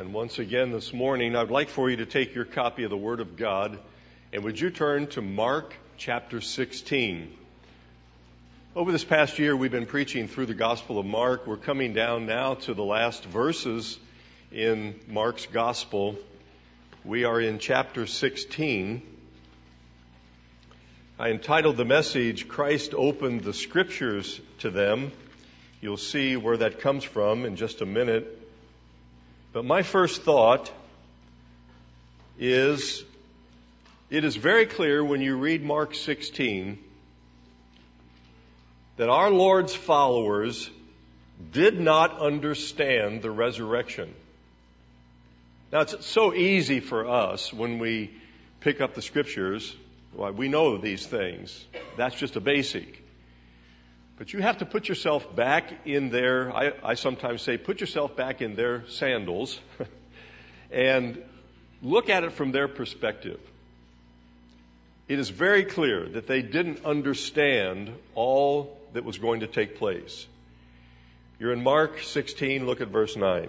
And once again this morning, I'd like for you to take your copy of the Word of God, and would you turn to Mark chapter 16. Over this past year, we've been preaching through the Gospel of Mark. We're coming down now to the last verses in Mark's Gospel. We are in chapter 16. I entitled the message, Christ Opened the Scriptures to Them. You'll see where that comes from in just a minute. But my first thought is, it is very clear when you read Mark 16 that our Lord's followers did not understand the resurrection. Now, it's so easy for us when we pick up the Scriptures. Well, we know these things. That's just a basic. But you have to put yourself back in their, I sometimes say, put yourself back in their sandals and look at it from their perspective. It is very clear that they didn't understand all that was going to take place. You're in Mark 16, look at verse 9.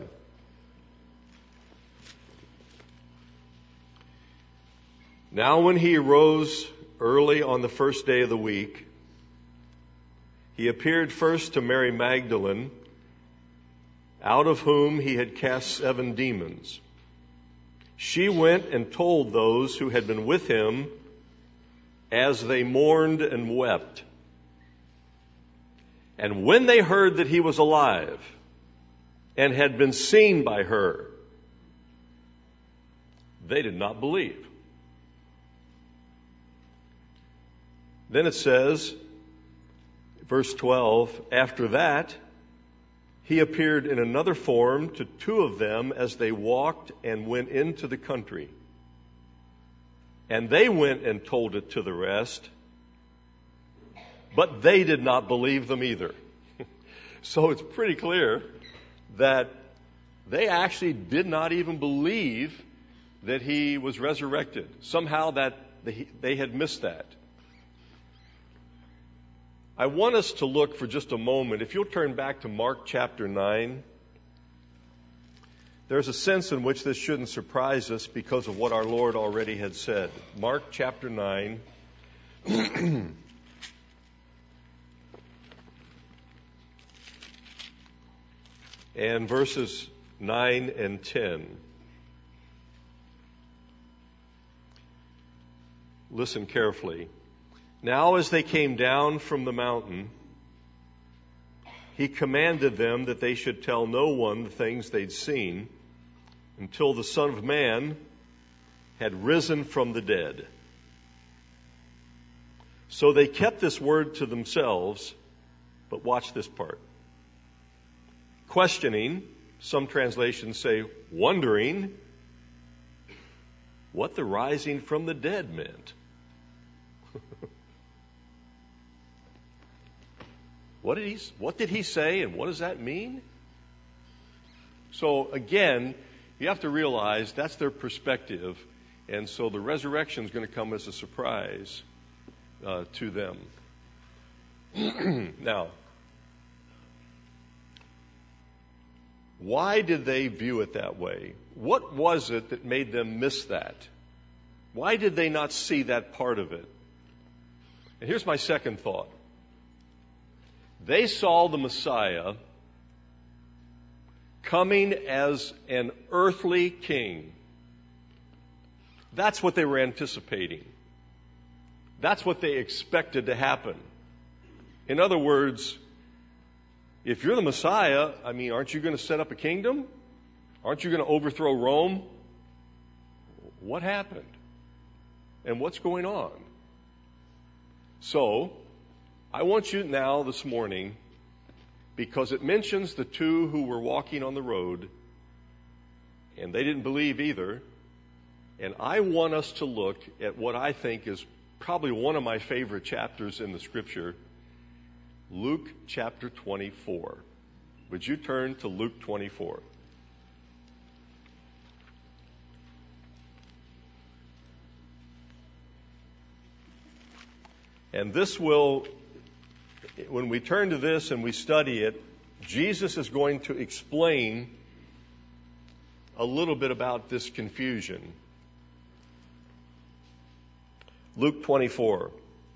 Now when he arose early on the first day of the week, he appeared first to Mary Magdalene, out of whom he had cast 7 demons. She went and told those who had been with him as they mourned and wept. And when they heard that he was alive and had been seen by her, they did not believe. Then it says, verse 12, after that, he appeared in another form to 2 of them as they walked and went into the country. And they went and told it to the rest, but they did not believe them either. So it's pretty clear that they actually did not even believe that he was resurrected. Somehow that they had missed that. I want us to look for just a moment. If you'll turn back to Mark chapter 9, there's a sense in which this shouldn't surprise us because of what our Lord already had said. Mark chapter 9. And verses 9 and 10. Listen carefully. Now as they came down from the mountain, he commanded them that they should tell no one the things they'd seen until the Son of Man had risen from the dead. So they kept this word to themselves, but watch this part. Questioning, some translations say wondering, what the rising from the dead meant. What did he say, and what does that mean? So again, you have to realize that's their perspective, and so the resurrection is going to come as a surprise to them. Now, why did they view it that way? What was it that made them miss that? Why did they not see that part of it? And here's my second thought. They saw the Messiah coming as an earthly king. That's what they were anticipating. That's what they expected to happen. In other words, if you're the Messiah, aren't you going to set up a kingdom? Aren't you going to overthrow Rome? What happened? And what's going on? So, I want you now this morning, because it mentions the 2 who were walking on the road, and they didn't believe either, and I want us to look at what I think is probably one of my favorite chapters in the Scripture, Luke chapter 24. Would you turn to Luke 24? And this will, when we turn to this and we study it, Jesus is going to explain a little bit about this confusion. Luke 24.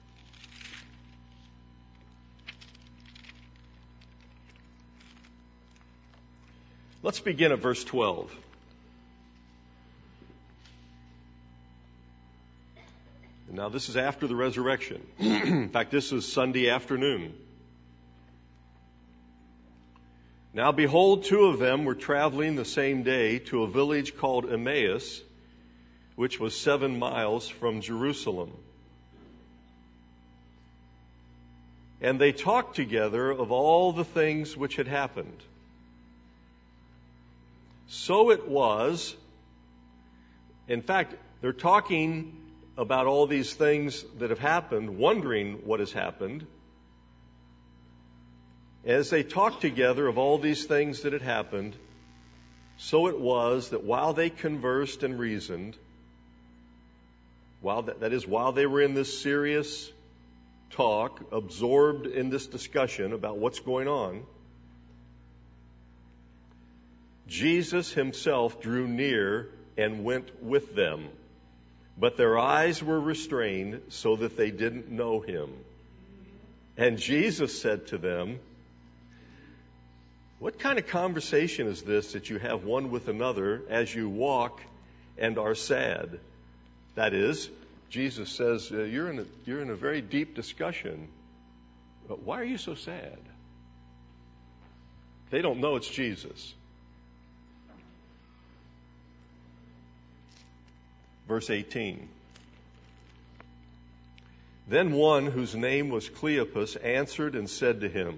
Let's begin at verse 12. Now, this is after the resurrection. In fact, this is Sunday afternoon. Now, behold, two of them were traveling the same day to a village called Emmaus, which was 7 miles from Jerusalem. And they talked together of all the things which had happened. So it was, in fact, they're talking about all these things that have happened, wondering what has happened. As they talked together of all these things that had happened, so it was that while they conversed and reasoned, while they were in this serious talk, absorbed in this discussion about what's going on, Jesus himself drew near and went with them. But their eyes were restrained so that they didn't know him. And Jesus said to them, "What kind of conversation is this that you have one with another as you walk and are sad?" That is, Jesus says, you're in a very deep discussion. But why are you so sad? They don't know it's Jesus. Verse 18. Then one whose name was Cleopas answered and said to him,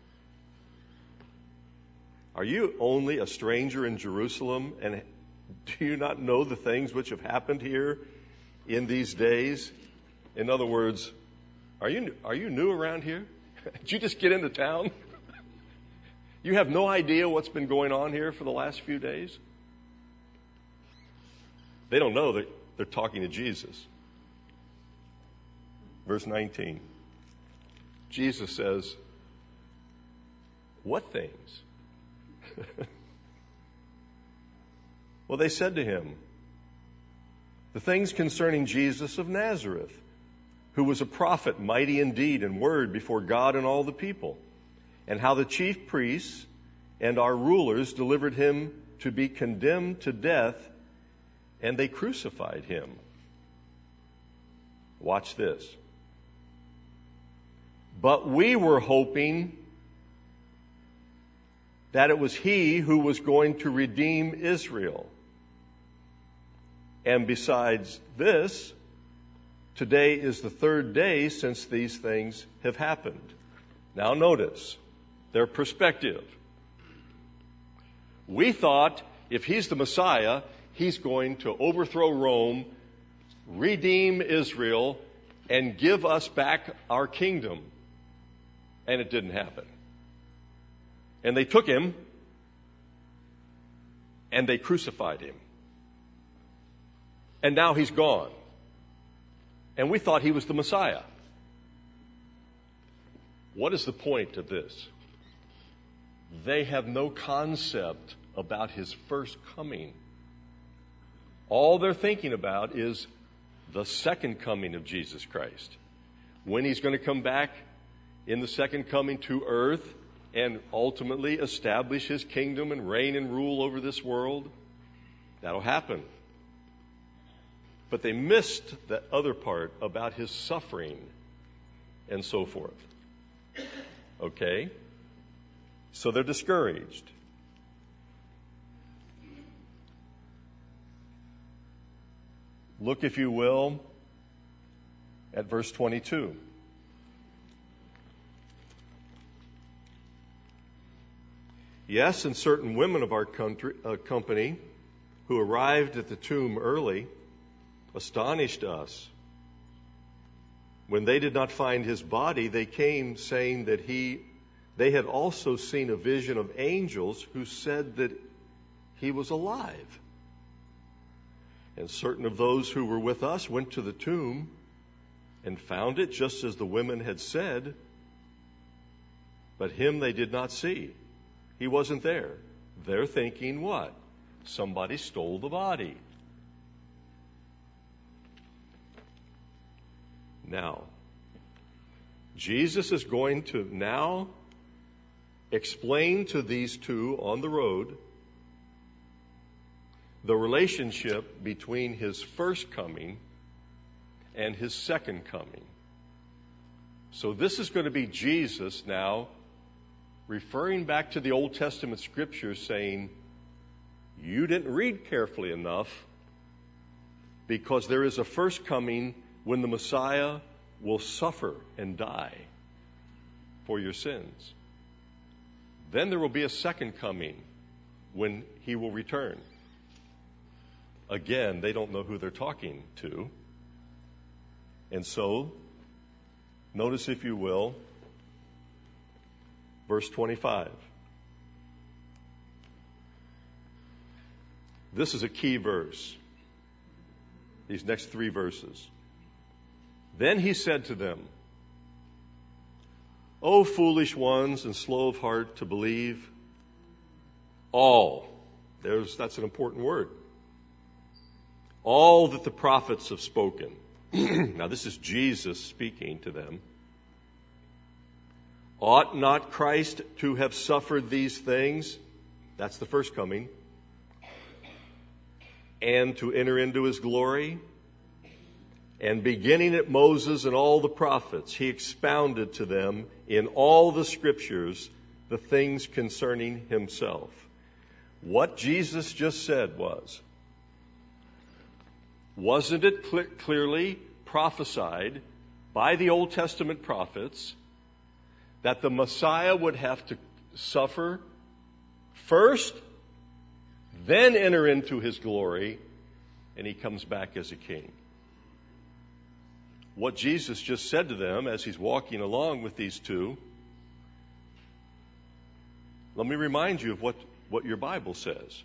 "Are you only a stranger in Jerusalem, and do you not know the things which have happened here in these days?" In other words, are you new around here? Did you just get into town? You have no idea what's been going on here for the last few days? They don't know that they're talking to Jesus. Verse 19. Jesus says, "What things?" Well, they said to him, "The things concerning Jesus of Nazareth, who was a prophet, mighty in deed and word before God and all the people, and how the chief priests and our rulers delivered him to be condemned to death, and they crucified him." Watch this. "But we were hoping that it was he who was going to redeem Israel. And besides this, today is the 3rd day since these things have happened." Now notice their perspective. We thought if he's the Messiah, he's going to overthrow Rome, redeem Israel, and give us back our kingdom. And it didn't happen. And they took him and they crucified him. And now he's gone. And we thought he was the Messiah. What is the point of this? They have no concept about his first coming. All they're thinking about is the second coming of Jesus Christ. When he's going to come back in the second coming to earth and ultimately establish his kingdom and reign and rule over this world. That'll happen. But they missed that other part about his suffering and so forth. Okay? So they're discouraged. Look, if you will, at verse 22. "Yes, and certain women of our company who arrived at the tomb early astonished us. When they did not find his body, they came saying that they had also seen a vision of angels who said that he was alive. And certain of those who were with us went to the tomb and found it just as the women had said, but him they did not see." He wasn't there. They're thinking what? somebody stole the body. Now, Jesus is going to now explain to these two on the road the relationship between his first coming and his second coming. So this is going to be Jesus now referring back to the Old Testament scriptures saying, you didn't read carefully enough, because there is a first coming when the Messiah will suffer and die for your sins. Then there will be a second coming when he will return. Again, they don't know who they're talking to. And so, notice, if you will, verse 25. This is a key verse. These next three verses. Then he said to them, O foolish ones and slow of heart to believe all. That's an important word. All that the prophets have spoken. Now this is Jesus speaking to them. Ought not Christ to have suffered these things? That's the first coming. And to enter into his glory? And beginning at Moses and all the prophets, he expounded to them in all the scriptures the things concerning himself. What Jesus just said wasn't it clearly prophesied by the Old Testament prophets that the Messiah would have to suffer first, then enter into his glory, and he comes back as a king? What Jesus just said to them as he's walking along with these two, let me remind you of what your Bible says.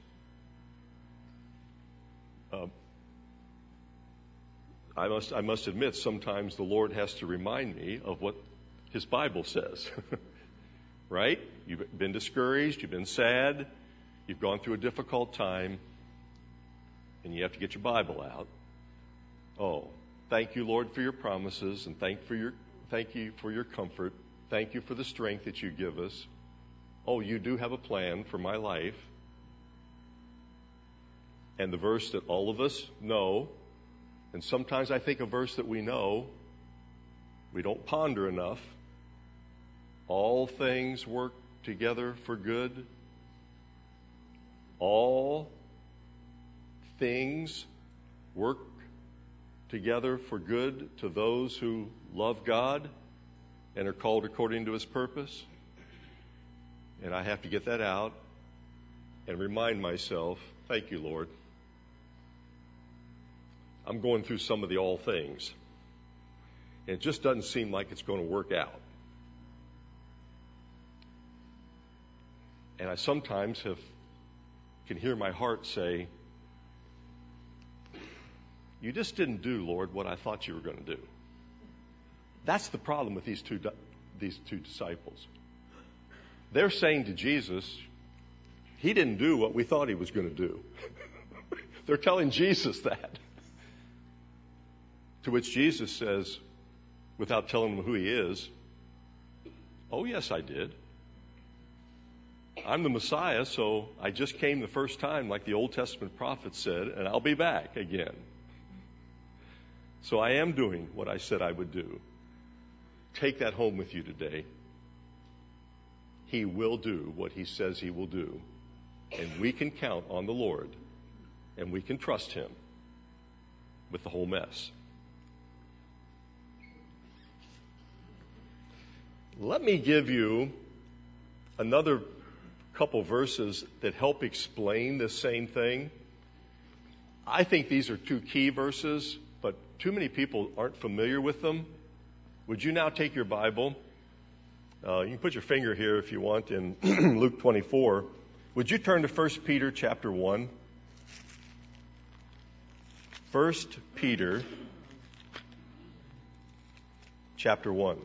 I must admit, sometimes the Lord has to remind me of what his Bible says. Right? You've been discouraged, you've been sad, you've gone through a difficult time, and you have to get your Bible out. Oh, thank you, Lord, for your promises, and thank you for your comfort. Thank you for the strength that you give us. Oh, you do have a plan for my life. And the verse that all of us know, and sometimes I think a verse that we know, we don't ponder enough. All things work together for good. All things work together for good to those who love God and are called according to his purpose. And I have to get that out and remind myself, thank you, Lord. I'm going through some of the all things. And it just doesn't seem like it's going to work out. And I sometimes can hear my heart say, you just didn't do, Lord, what I thought you were going to do. That's the problem with these two disciples. They're saying to Jesus, he didn't do what we thought he was going to do. They're telling Jesus that. To which Jesus says, without telling them who he is, oh, yes, I did. I'm the Messiah, so I just came the first time, like the Old Testament prophet said, and I'll be back again. So I am doing what I said I would do. Take that home with you today. He will do what he says he will do. And we can count on the Lord, and we can trust him with the whole mess. Let me give you another couple verses that help explain this same thing. I think these are two key verses, but too many people aren't familiar with them. Would you now take your Bible? You can put your finger here if you want in Luke 24. Would you turn to 1 Peter chapter 1? 1 Peter chapter 1.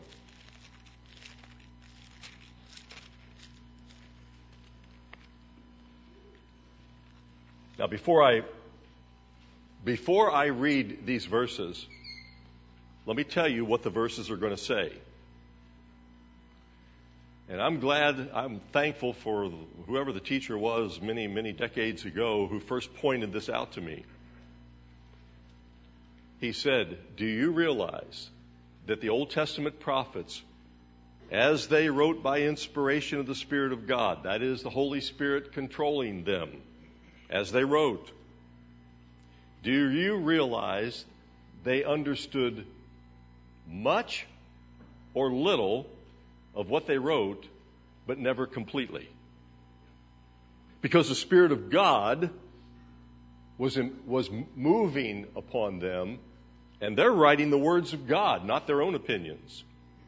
Now, before I read these verses, let me tell you what the verses are going to say. And I'm thankful for whoever the teacher was many, many decades ago who first pointed this out to me. He said, do you realize that the Old Testament prophets, as they wrote by inspiration of the Spirit of God, that is the Holy Spirit controlling them as they wrote, do you realize they understood much or little of what they wrote, but never completely? Because the Spirit of God was moving upon them, and they're writing the words of God, not their own opinions.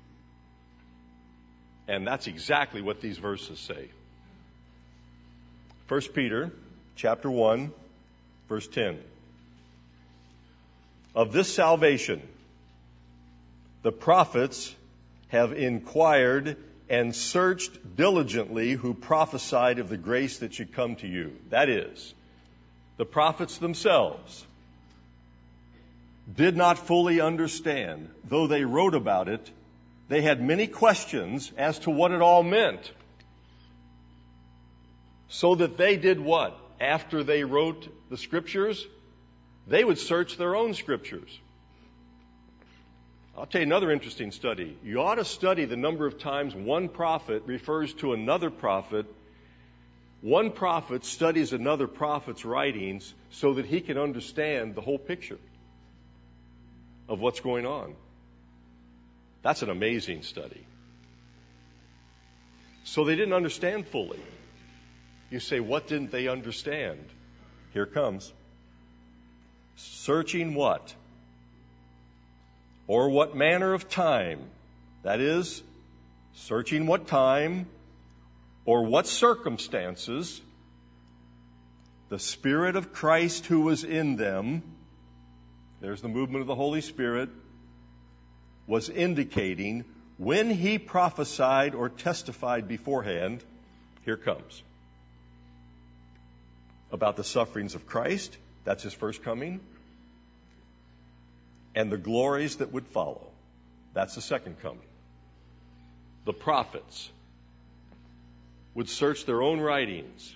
And that's exactly what these verses say. 1 Peter chapter 1, verse 10. Of this salvation, the prophets have inquired and searched diligently who prophesied of the grace that should come to you. That is, the prophets themselves did not fully understand, though they wrote about it. They had many questions as to what it all meant. So that they did what? After they wrote the scriptures, they would search their own scriptures. I'll tell you another interesting study. You ought to study the number of times one prophet refers to another prophet. One prophet studies another prophet's writings so that he can understand the whole picture of what's going on. That's an amazing study. So they didn't understand fully. You say, what didn't they understand? Here it comes. Searching what? Or what manner of time? That is, searching what time or what circumstances the Spirit of Christ who was in them, there's the movement of the Holy Spirit, was indicating when he prophesied or testified beforehand. Here comes. About the sufferings of Christ, that's his first coming, and the glories that would follow. That's the second coming. The prophets would search their own writings.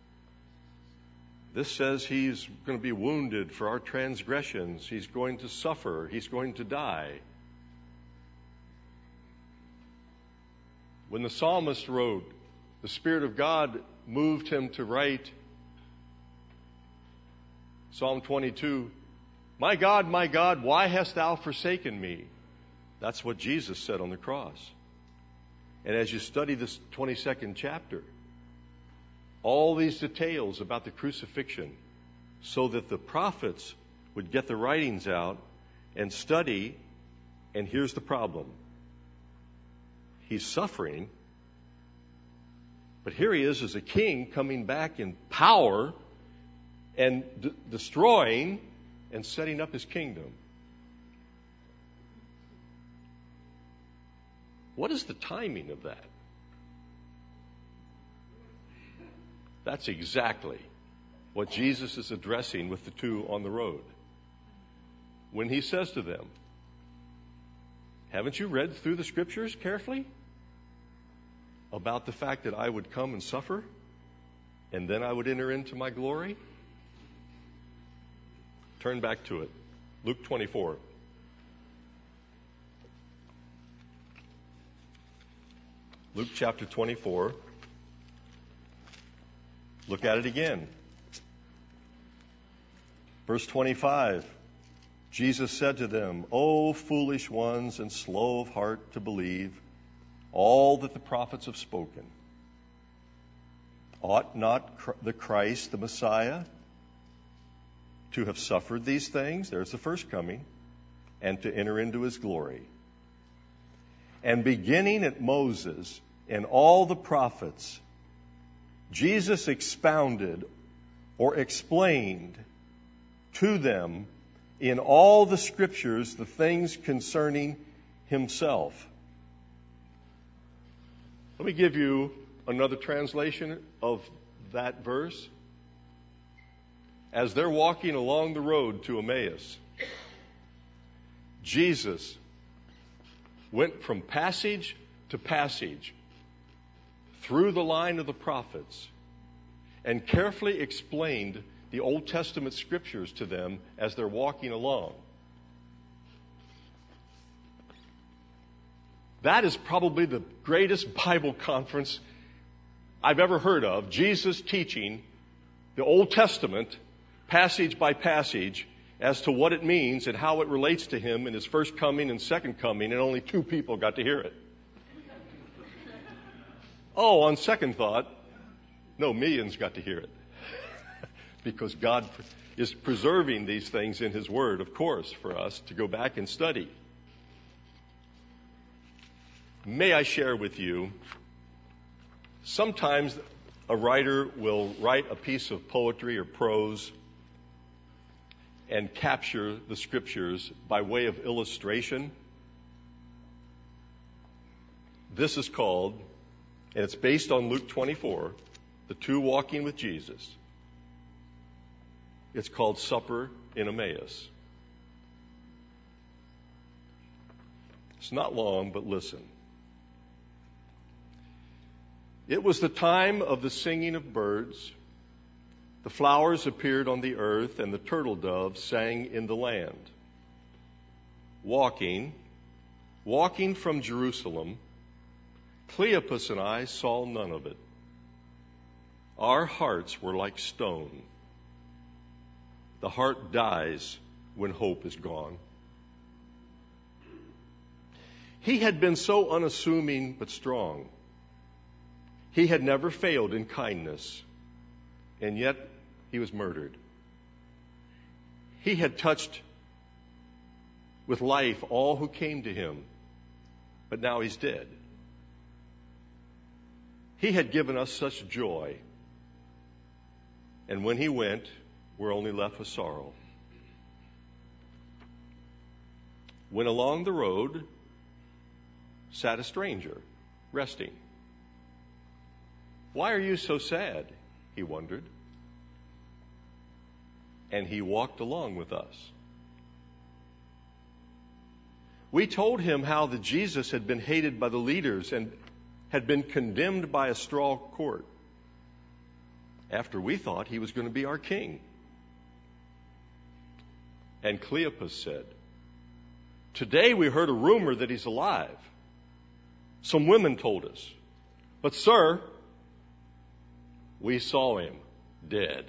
This says he's going to be wounded for our transgressions. He's going to suffer. He's going to die. When the psalmist wrote, the Spirit of God moved him to write Psalm 22, my God, why hast thou forsaken me? That's what Jesus said on the cross. And as you study this 22nd chapter, all these details about the crucifixion, so that the prophets would get the writings out and study, and here's the problem. He's suffering, but here he is as a king coming back in power and destroying and setting up his kingdom. What is the timing of that? That's exactly what Jesus is addressing with the two on the road. When he says to them, haven't you read through the scriptures carefully about the fact that I would come and suffer and then I would enter into my glory? Turn back to it. Luke 24. Luke chapter 24. Look at it again. Verse 25. Jesus said to them, O foolish ones and slow of heart to believe all that the prophets have spoken. Ought not the Christ, the Messiah, to have suffered these things? There's the first coming. And to enter into his glory. And beginning at Moses and all the prophets, Jesus expounded or explained to them in all the scriptures the things concerning himself. Let me give you another translation of that verse. as they're walking along the road to Emmaus, Jesus went from passage to passage through the line of the prophets and carefully explained the Old Testament scriptures to them as they're walking along. That is probably the greatest Bible conference I've ever heard of. Jesus teaching the Old Testament passage by passage as to what it means and how it relates to him in his first coming and second coming, and only 2 people got to hear it. Oh, on second thought, no, millions got to hear it. Because God is preserving these things in his word, of course, for us to go back and study. May I share with you, sometimes a writer will write a piece of poetry or prose and capture the scriptures by way of illustration. This is called, and it's based on Luke 24, the 2 walking with Jesus. It's called Supper in Emmaus. It's not long, but listen. It was the time of the singing of birds. The flowers appeared on the earth, and the turtle doves sang in the land. Walking from Jerusalem, Cleopas and I saw none of it. Our hearts were like stone. The heart dies when hope is gone. He had been so unassuming but strong. He had never failed in kindness, and yet he was murdered. He had touched with life all who came to him, but now he's dead. He had given us such joy, and when he went, we're only left with sorrow. When along the road sat a stranger, resting. Why are you so sad? He wondered. And he walked along with us. We told him how that Jesus had been hated by the leaders and had been condemned by a straw court, after we thought he was going to be our king. And Cleopas said, "Today we heard a rumor that he's alive. Some women told us. But sir, we saw him dead."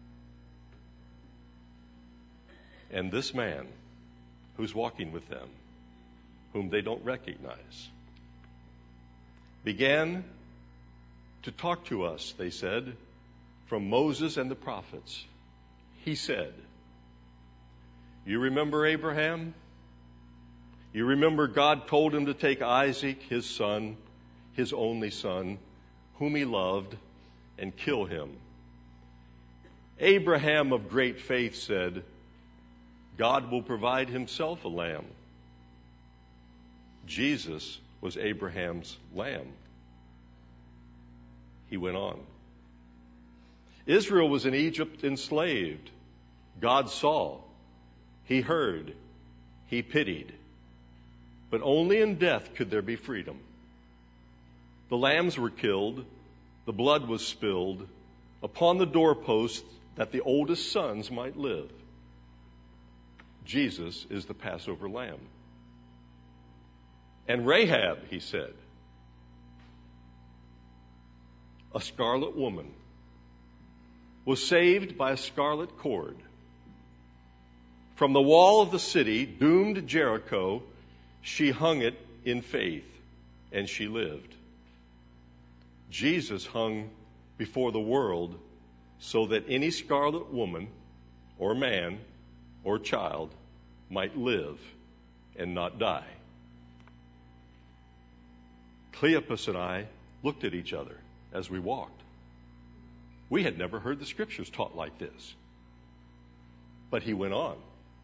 And this man who's walking with them, whom they don't recognize, began to talk to us, they said, from Moses and the prophets. He said, "You remember Abraham? You remember God told him to take Isaac, his son, his only son, whom he loved, and kill him. Abraham of great faith said, 'God will provide himself a lamb.' Jesus was Abraham's lamb." He went on. "Israel was in Egypt enslaved. God saw. He heard. He pitied. But only in death could there be freedom. The lambs were killed. The blood was spilled upon the doorposts that the oldest sons might live. Jesus is the Passover lamb." And Rahab, he said, a scarlet woman, was saved by a scarlet cord. From the wall of the city, doomed Jericho, she hung it in faith, and she lived. Jesus hung before the world so that any scarlet woman or man or child might live and not die. Cleopas and I looked at each other as we walked. We had never heard the scriptures taught like this. But he went on.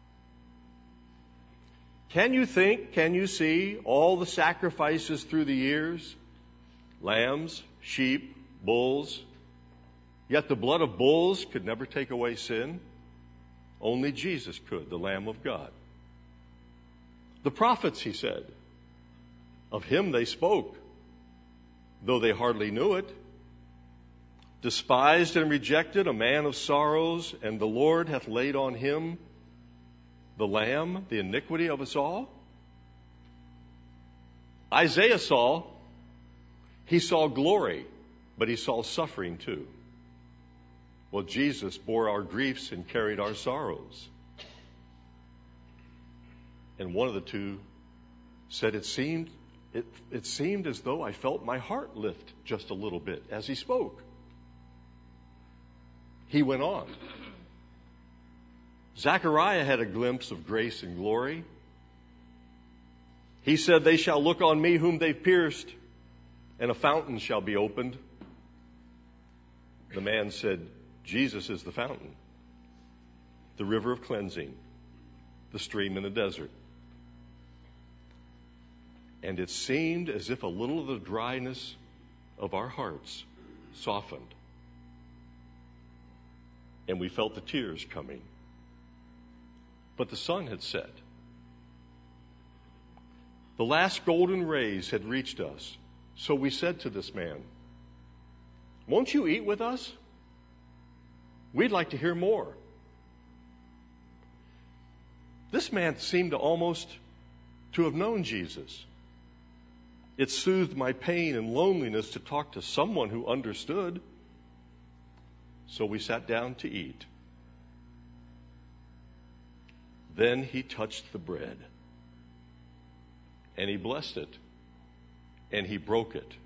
"Can you think, can you see all the sacrifices through the years? Lambs, sheep, bulls. Yet the blood of bulls could never take away sin. Only Jesus could, the Lamb of God. The prophets, he said, of him they spoke, though they hardly knew it. Despised and rejected, a man of sorrows, and the Lord hath laid on him, the Lamb, the iniquity of us all. Isaiah he saw glory, but he saw suffering too. Well, Jesus bore our griefs and carried our sorrows. And one of the two said, it seemed as though I felt my heart lift just a little bit as he spoke. He went on. Zechariah had a glimpse of grace and glory. He said, they shall look on me whom they've pierced, and a fountain shall be opened. The man said, Jesus is the fountain, the river of cleansing, the stream in the desert. And it seemed as if a little of the dryness of our hearts softened. And we felt the tears coming. But the sun had set. The last golden rays had reached us. So we said to this man, won't you eat with us? We'd like to hear more. This man seemed to almost to have known Jesus. It soothed my pain and loneliness to talk to someone who understood. So we sat down to eat. Then he touched the bread, and he blessed it, and he broke it.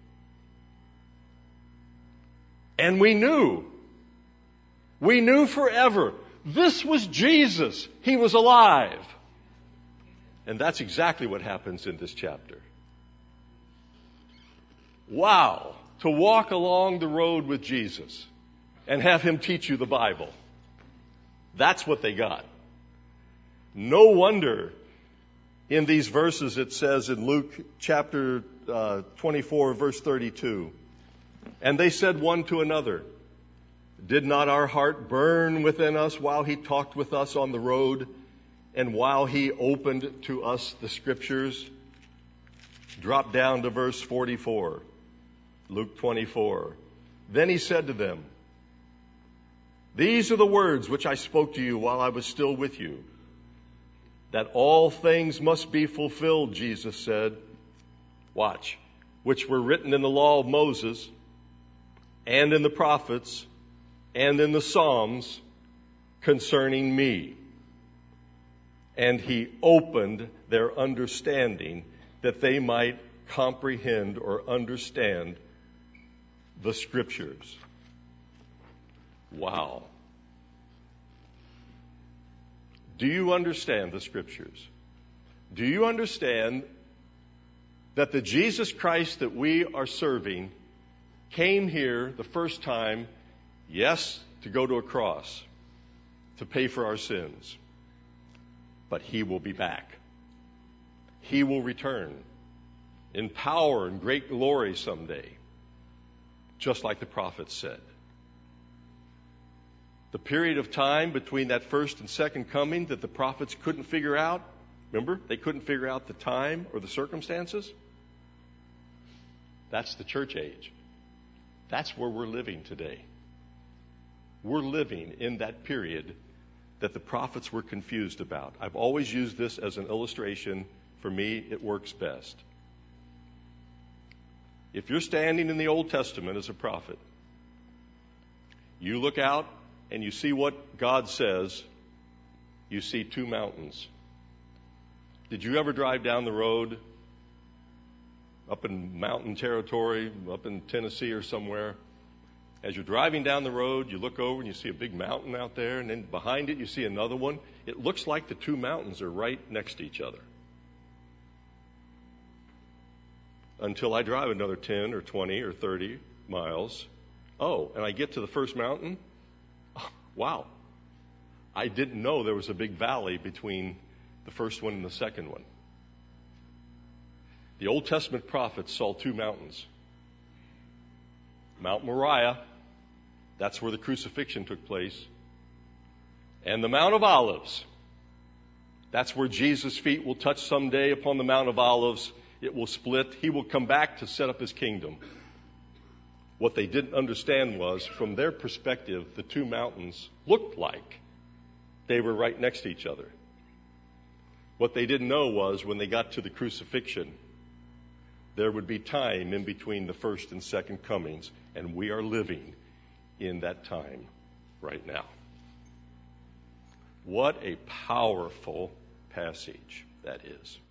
And we knew forever, this was Jesus. He was alive. And that's exactly what happens in this chapter. Wow, to walk along the road with Jesus and have him teach you the Bible. That's what they got. No wonder in these verses it says in Luke chapter 24, verse 32, and they said one to another, did not our heart burn within us while he talked with us on the road and while he opened to us the scriptures? Drop down to verse 44, Luke 24. Then he said to them, these are the words which I spoke to you while I was still with you, that all things must be fulfilled, Jesus said. Watch. Which were written in the law of Moses and in the prophets and in the Psalms concerning me. And he opened their understanding that they might comprehend or understand the scriptures. Wow. Do you understand the scriptures? Do you understand that the Jesus Christ that we are serving came here the first time, yes, to go to a cross, to pay for our sins, but he will be back. He will return in power and great glory someday, just like the prophets said. The period of time between that first and second coming that the prophets couldn't figure out, remember, they couldn't figure out the time or the circumstances. That's the church age. That's where we're living today. We're living in that period that the prophets were confused about. I've always used this as an illustration. For me, it works best. If you're standing in the Old Testament as a prophet, you look out and you see what God says, you see two mountains. Did you ever drive down the road up in mountain territory, up in Tennessee or somewhere? As you're driving down the road, you look over and you see a big mountain out there, and then behind it you see another one. It looks like the two mountains are right next to each other. Until I drive another 10 or 20 or 30 miles. Oh, and I get to the first mountain. Wow, I didn't know there was a big valley between the first one and the second one. The Old Testament prophets saw two mountains. Mount Moriah That's where the crucifixion took place. And the Mount of Olives. That's where Jesus' feet will touch someday upon the Mount of Olives. It will split. He will come back to set up his kingdom. What they didn't understand was, from their perspective, the two mountains looked like they were right next to each other. What they didn't know was, when they got to the crucifixion, there would be time in between the first and second comings, and we are living in that time right now. What a powerful passage that is.